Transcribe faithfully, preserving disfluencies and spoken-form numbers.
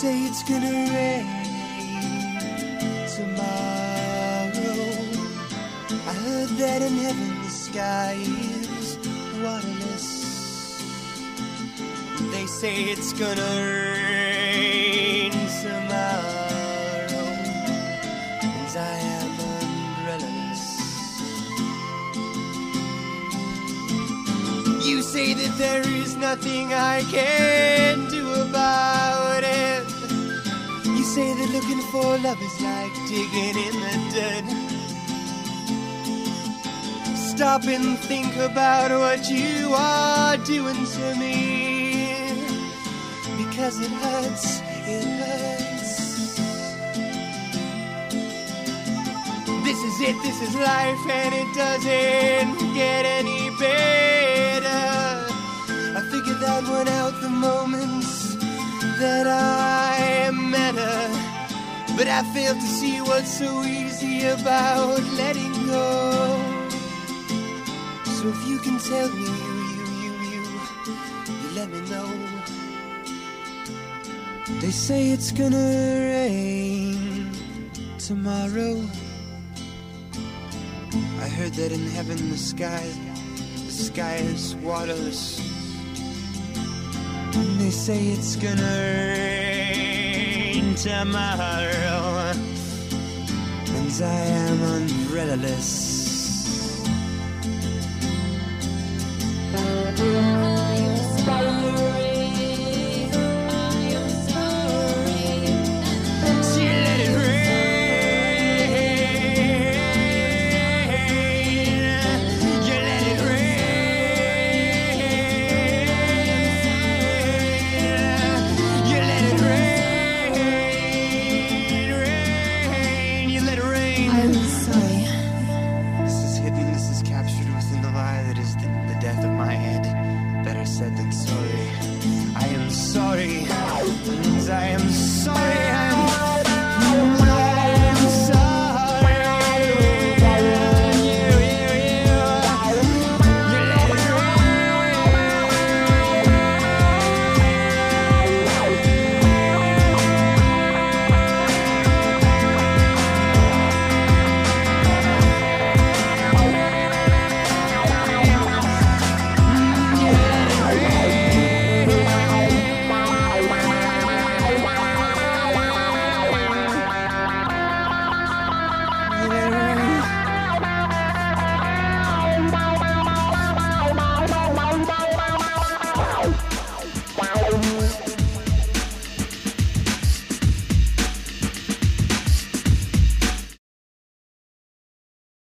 say it's gonna rain tomorrow. I heard that in heaven the sky is waterless. They say it's gonna rain tomorrow, and I am umbrellaless. You say that there is nothing I can do about it. You say that looking for love is like digging in the dirt. Stop and think about what you are doing to me, because it hurts, it hurts. This is it, this is life, and it doesn't get any better. I figured that one out the moment that I met her, but I failed to see what's so easy about letting go. So if you can tell me, you, you, you, you, you let me know. They say it's gonna rain tomorrow. I heard that in heaven the sky, the sky is waterless. And they say it's gonna rain tomorrow, and I am umbrellaless.